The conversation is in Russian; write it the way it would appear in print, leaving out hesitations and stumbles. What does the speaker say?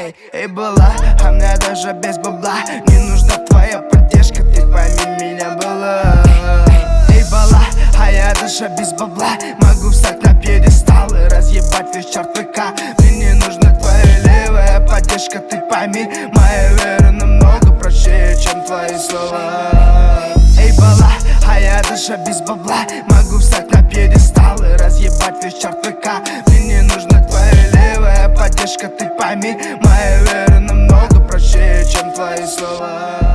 Эй, была, а мне даже без бабла не нужна твоя поддержка, ты пойми меня, была. Эй, была, а я даже без бабла могу встать на пьедестал и разъебать весь чарт ВК. Мне не нужна твоя левая поддержка, ты пойми, моя вера намного проще, чем твои слова. Эй, была, а я даже без бабла могу встать на пьедестал и разъебать весь чарт ВК. Мне не нужна твоя левая поддержка, ты пойми, моя вера намного проще, чем твои слова.